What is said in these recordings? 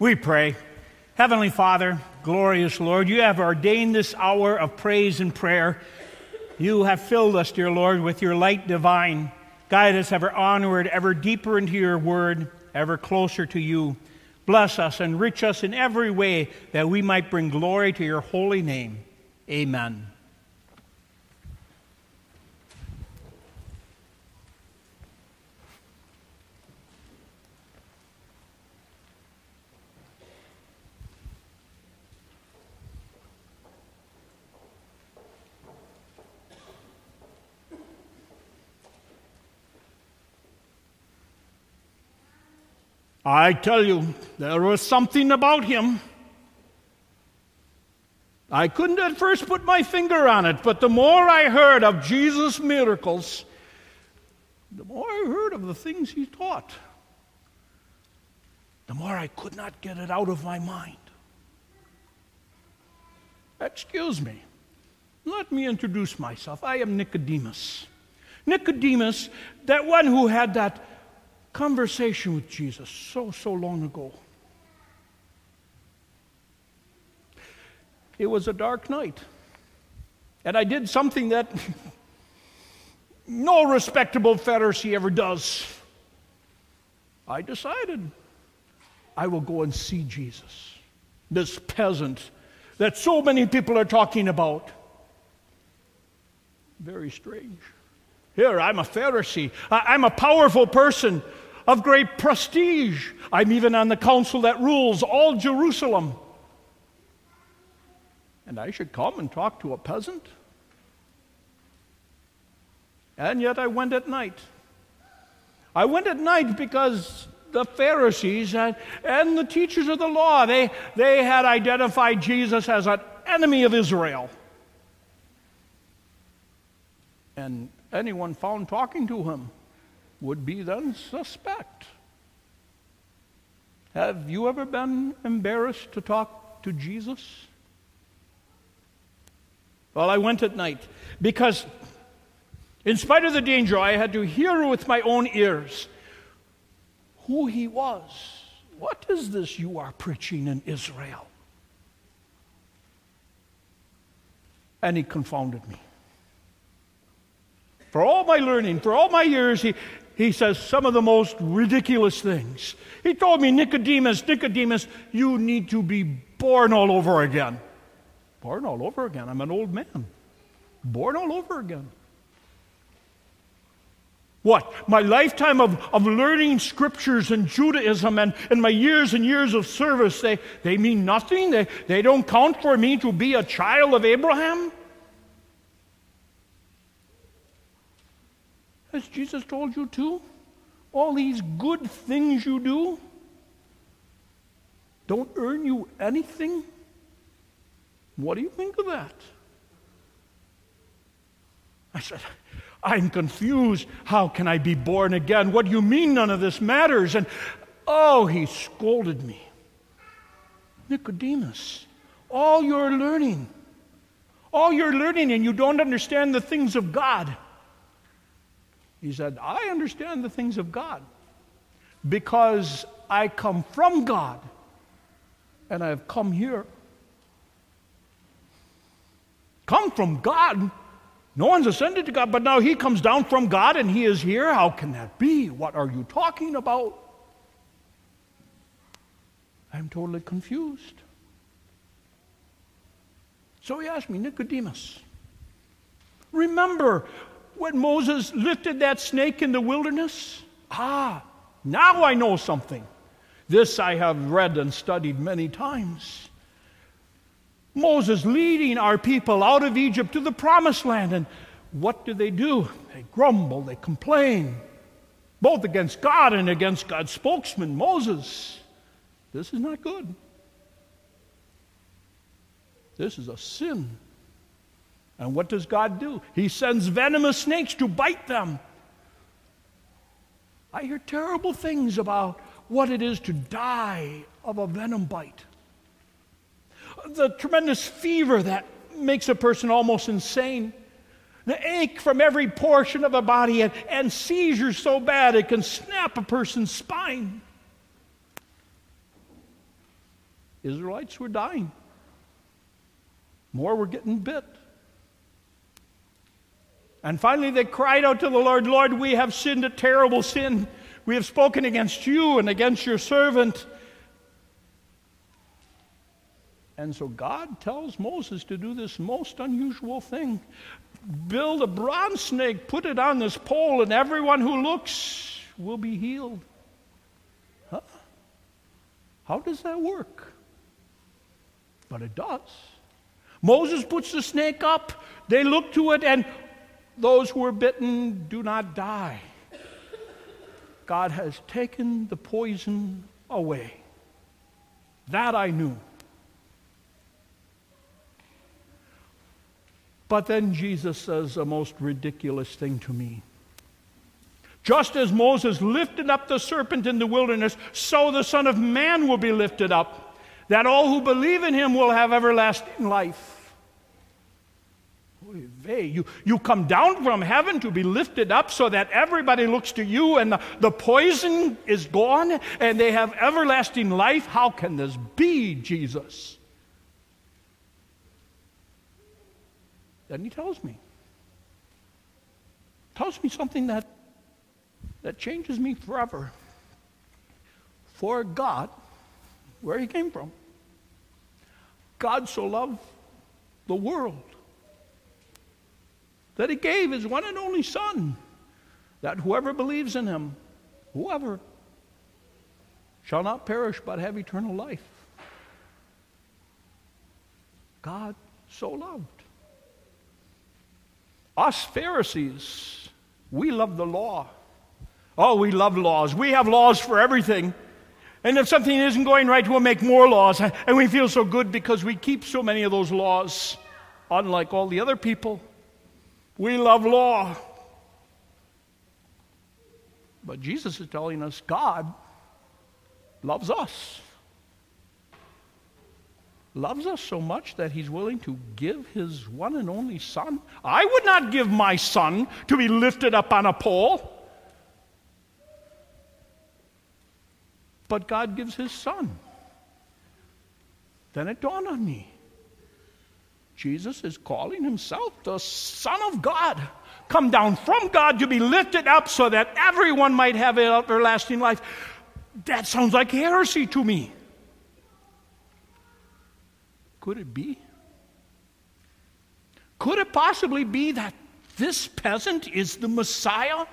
We pray. Heavenly Father, glorious Lord, you have ordained this hour of praise and prayer. You have filled us, dear Lord, with your light divine. Guide us ever onward, ever deeper into your word, ever closer to you. Bless us, enrich us in every way, that we might bring glory to your holy name. Amen. I tell you, there was something about him. I couldn't at first put my finger on it, but the more I heard of Jesus' miracles, the more I heard of the things he taught, the more I could not get it out of my mind. Excuse me. Let me introduce myself. I am Nicodemus. Nicodemus, that one who had that conversation with Jesus so long ago. It was a dark night, and I did something that no respectable Pharisee ever does. I decided I will go and see Jesus, this peasant that so many people are talking about. Very strange. Here, I'm a Pharisee. I'm a powerful person of great prestige. I'm even on the council that rules all Jerusalem. And I should come and talk to a peasant? And yet I went at night. I went at night because the Pharisees and the teachers of the law, they had identified Jesus as an enemy of Israel. And anyone found talking to him would be then suspect. Have you ever been embarrassed to talk to Jesus? Well, I went at night because in spite of the danger, I had to hear with my own ears who he was. What is this you are preaching in Israel? And he confounded me. For all my learning, for all my years, he says some of the most ridiculous things. He told me, Nicodemus, you need to be born all over again. Born all over again? I'm an old man. Born all over again. What? My lifetime of learning scriptures and Judaism and my years and years of service, they mean nothing? They don't count for me to be a child of Abraham? Has Jesus told you too? All these good things you do don't earn you anything? What do you think of that? I said, I'm confused. How can I be born again? What do you mean none of this matters? And he scolded me. Nicodemus, all you're learning and you don't understand the things of God. He said, I understand the things of God because I come from God and I have come here. Come from God? No one's ascended to God, but now he comes down from God and he is here? How can that be? What are you talking about? I'm totally confused. So he asked me, Nicodemus, remember when Moses lifted that snake in the wilderness? Now I know something. This I have read and studied many times. Moses leading our people out of Egypt to the promised land. And what do? They grumble, they complain, both against God and against God's spokesman, Moses. This is not good. This is a sin. And what does God do? He sends venomous snakes to bite them. I hear terrible things about what it is to die of a venom bite. The tremendous fever that makes a person almost insane. The ache from every portion of the body and seizures so bad it can snap a person's spine. Israelites were dying. More were getting bit. And finally they cried out to the Lord, Lord, we have sinned a terrible sin. We have spoken against you and against your servant. And so God tells Moses to do this most unusual thing. Build a bronze snake, put it on this pole, and everyone who looks will be healed. Huh? How does that work? But it does. Moses puts the snake up, they look to it, and those who were bitten do not die. God has taken the poison away. That I knew. But then Jesus says a most ridiculous thing to me. Just as Moses lifted up the serpent in the wilderness, so the Son of Man will be lifted up, that all who believe in him will have everlasting life. You come down from heaven to be lifted up so that everybody looks to you and the poison is gone and they have everlasting life. How can this be, Jesus? Then he tells me something that changes me forever. For God, where he came from, God so loved the world that he gave his one and only Son, that whoever believes in him, whoever, shall not perish but have eternal life. God so loved. Us Pharisees, we love the law. Oh, we love laws. We have laws for everything. And if something isn't going right, we'll make more laws. And we feel so good because we keep so many of those laws, unlike all the other people. We love law. But Jesus is telling us God loves us. Loves us so much that he's willing to give his one and only Son. I would not give my son to be lifted up on a pole. But God gives his Son. Then it dawned on me. Jesus is calling himself the Son of God, come down from God to be lifted up so that everyone might have everlasting life. That sounds like heresy to me. Could it be? Could it possibly be that this peasant is the Messiah?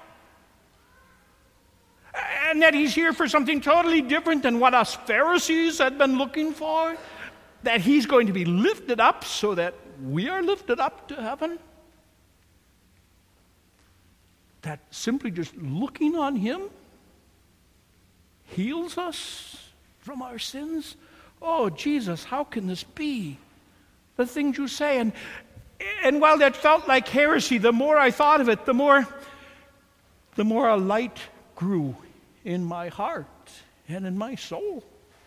And that he's here for something totally different than what us Pharisees had been looking for? That he's going to be lifted up so that we are lifted up to heaven? That simply just looking on him heals us from our sins? Oh, Jesus, how can this be? The things you say. And while that felt like heresy, the more I thought of it, the more a light grew in my heart and in my soul.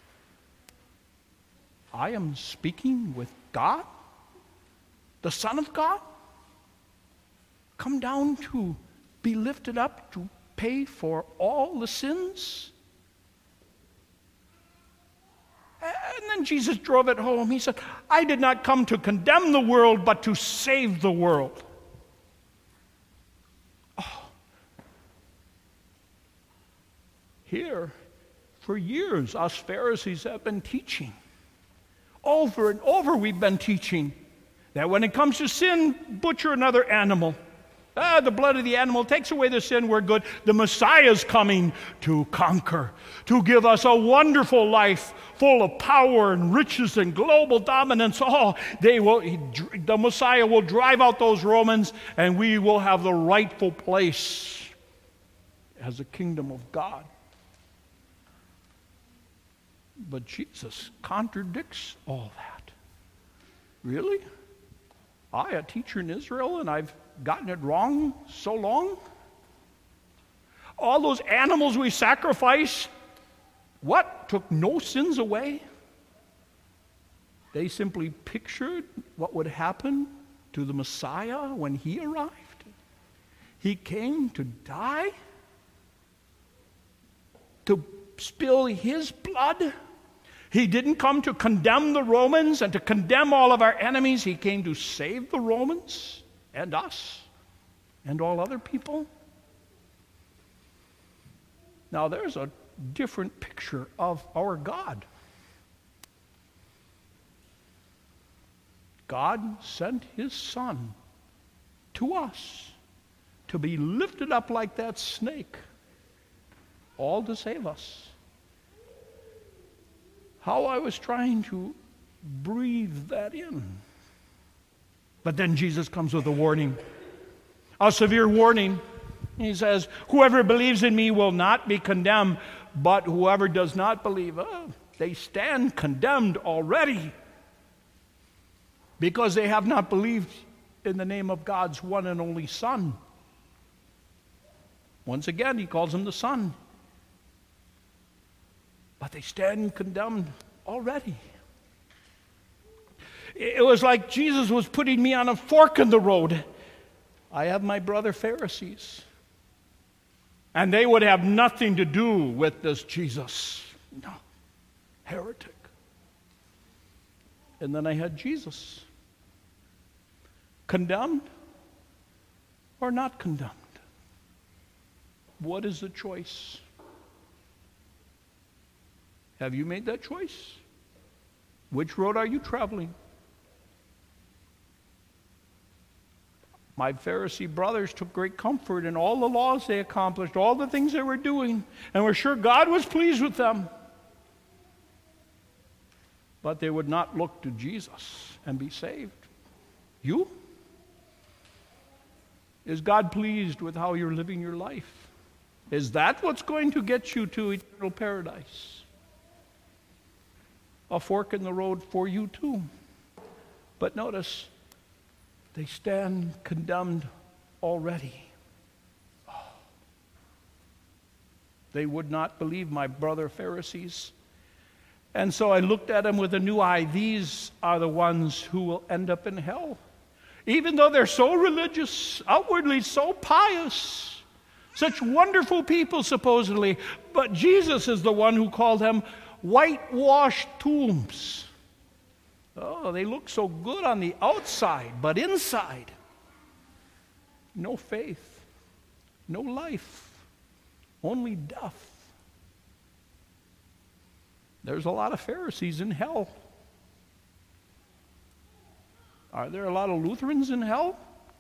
I am speaking with God, the Son of God, come down to be lifted up to pay for all the sins. And then Jesus drove it home. He said, I did not come to condemn the world, but to save the world. Oh. Here, for years, us Pharisees have been teaching. Over and over we've been teaching that when it comes to sin, butcher another animal. The blood of the animal takes away the sin, we're good. The Messiah's coming to conquer, to give us a wonderful life full of power and riches and global dominance. The Messiah will drive out those Romans, and we will have the rightful place as a kingdom of God. But Jesus contradicts all that. Really? I, a teacher in Israel, and I've gotten it wrong so long? All those animals we sacrifice, what? Took no sins away? They simply pictured what would happen to the Messiah when he arrived. He came to die, to spill his blood, He didn't come to condemn the Romans and to condemn all of our enemies. He came to save the Romans and us and all other people. Now, there's a different picture of our God. God sent his Son to us to be lifted up like that snake, all to save us. How I was trying to breathe that in. But then Jesus comes with a warning, a severe warning. He says, whoever believes in me will not be condemned, but whoever does not believe, they stand condemned already, because they have not believed in the name of God's one and only Son. Once again, he calls him the Son. But they stand condemned already. It was like Jesus was putting me on a fork in the road. I have my brother Pharisees, and they would have nothing to do with this Jesus. No, heretic. And then I had Jesus. Condemned or not condemned? What is the choice? Have you made that choice? Which road are you traveling? My Pharisee brothers took great comfort in all the laws they accomplished, all the things they were doing, and were sure God was pleased with them. But they would not look to Jesus and be saved. You? Is God pleased with how you're living your life? Is that what's going to get you to eternal paradise? A fork in the road for you too. But notice, they stand condemned already. They would not believe, my brother Pharisees. And so I looked at them with a new eye. These are the ones who will end up in hell. Even though they're so religious, outwardly so pious, such wonderful people supposedly, but Jesus is the one who called them whitewashed tombs. Oh, they look so good on the outside, but inside, no faith, no life, only death. There's a lot of Pharisees in hell. Are there a lot of Lutherans in hell?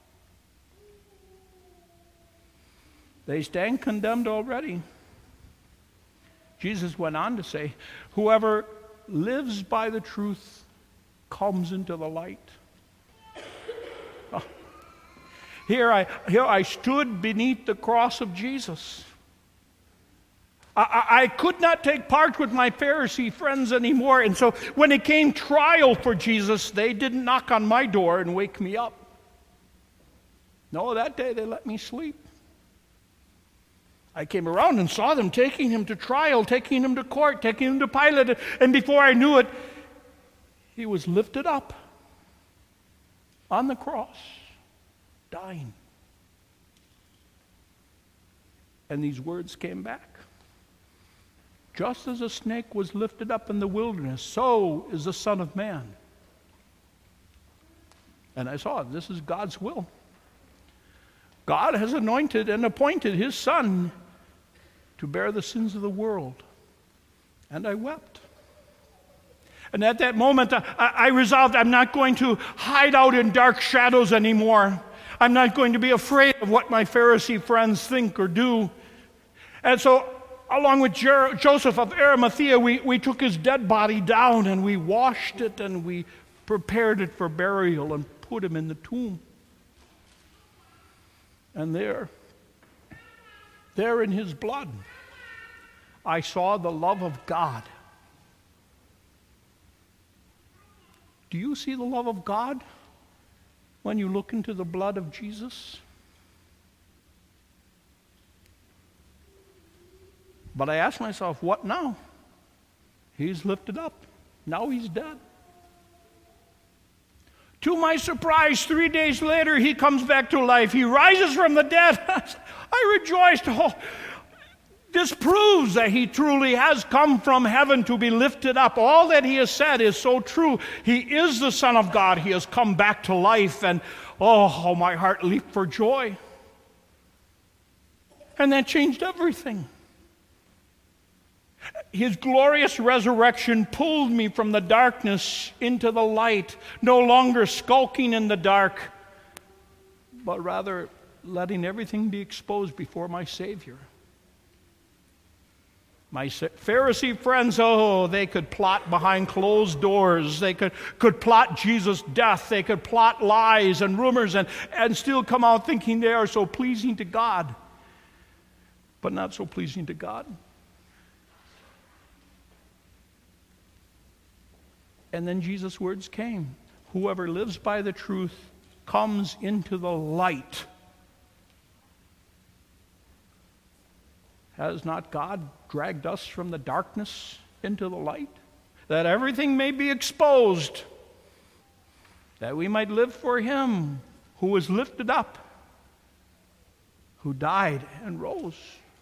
They stand condemned already. Jesus went on to say, whoever lives by the truth comes into the light. Oh. Here I stood beneath the cross of Jesus. I could not take part with my Pharisee friends anymore, and so when it came trial for Jesus, they didn't knock on my door and wake me up. No, that day they let me sleep. I came around and saw them taking him to trial, taking him to court, taking him to Pilate, and before I knew it, he was lifted up on the cross, dying. And these words came back. Just as a snake was lifted up in the wilderness, so is the Son of Man. And I saw this is God's will. God has anointed and appointed his Son to bear the sins of the world. And I wept. And at that moment, I resolved I'm not going to hide out in dark shadows anymore. I'm not going to be afraid of what my Pharisee friends think or do. And so, along with Joseph of Arimathea, we took his dead body down and we washed it and we prepared it for burial and put him in the tomb. And there in his blood, I saw the love of God. Do you see the love of God when you look into the blood of Jesus? But I asked myself, what now? He's lifted up. Now he's dead. To my surprise, 3 days later, he comes back to life. He rises from the dead. I rejoiced. Oh, This proves that he truly has come from heaven to be lifted up. All that he has said is so true. He is the Son of God. He has come back to life. And oh, how my heart leaped for joy. And that changed everything. His glorious resurrection pulled me from the darkness into the light, no longer skulking in the dark, but rather letting everything be exposed before my Savior. My Pharisee friends, oh, they could plot behind closed doors. They could plot Jesus' death. They could plot lies and rumors and still come out thinking they are so pleasing to God, but not so pleasing to God. And then Jesus' words came. Whoever lives by the truth comes into the light. Has not God dragged us from the darkness into the light? That everything may be exposed, that we might live for him who was lifted up, who died and rose.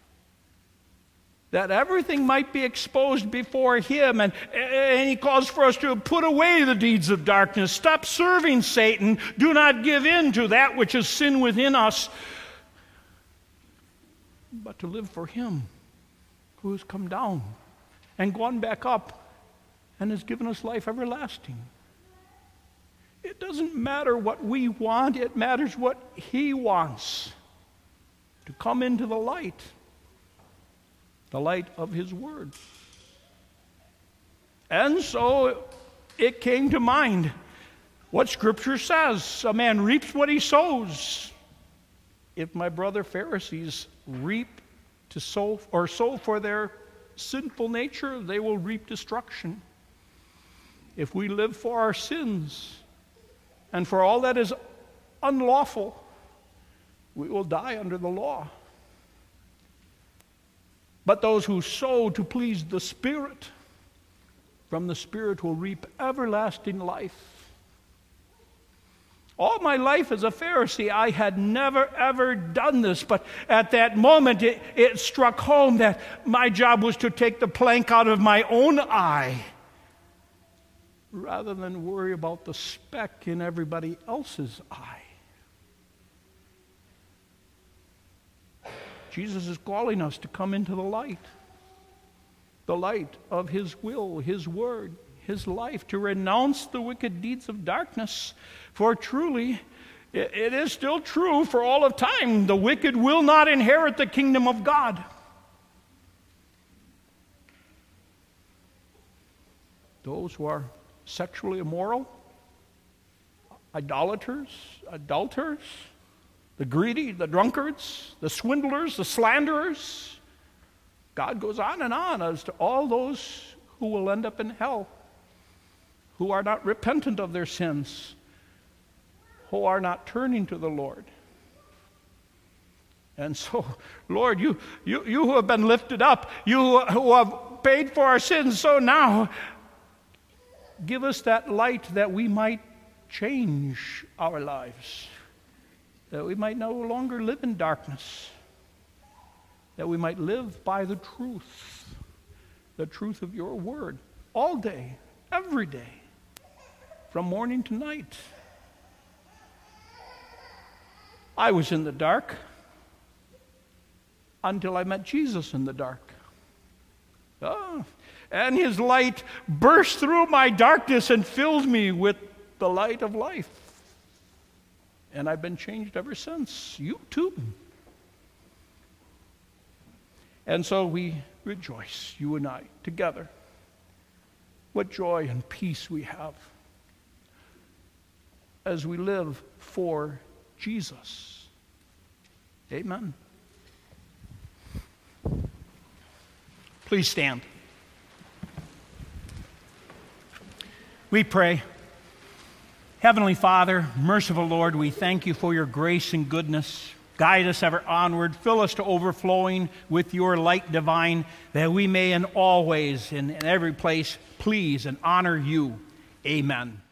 That everything might be exposed before him. And he calls for us to put away the deeds of darkness. Stop serving Satan. Do not give in to that which is sin within us, but to live for him who has come down and gone back up and has given us life everlasting. It doesn't matter what we want. It matters what he wants. To come into the light of his word. And so it came to mind what Scripture says. A man reaps what he sows. If my brother Pharisees reap to sow for their sinful nature, they will reap destruction. If we live for our sins and for all that is unlawful, we will die under the law. But those who sow to please the Spirit, from the Spirit will reap everlasting life. All my life as a Pharisee, I had never, ever done this. But at that moment, it struck home that my job was to take the plank out of my own eye rather than worry about the speck in everybody else's eye. Jesus is calling us to come into the light of his will, his word, his life, to renounce the wicked deeds of darkness. For truly, it is still true for all of time, the wicked will not inherit the kingdom of God. Those who are sexually immoral, idolaters, adulterers, the greedy, the drunkards, the swindlers, the slanderers. God goes on and on as to all those who will end up in hell, who are not repentant of their sins, who are not turning to the Lord. And so, Lord, you who have been lifted up, you who have paid for our sins, so now give us that light that we might change our lives, that we might no longer live in darkness, that we might live by the truth of your word, all day, every day, from morning to night. I was in the dark until I met Jesus in the dark. And his light burst through my darkness and filled me with the light of life. And I've been changed ever since. You too. And so we rejoice, you and I, together. What joy and peace we have as we live for Jesus. Amen. Please stand. We pray. Heavenly Father, merciful Lord, we thank you for your grace and goodness. Guide us ever onward. Fill us to overflowing with your light divine, that we may in all ways, in every place, please and honor you. Amen.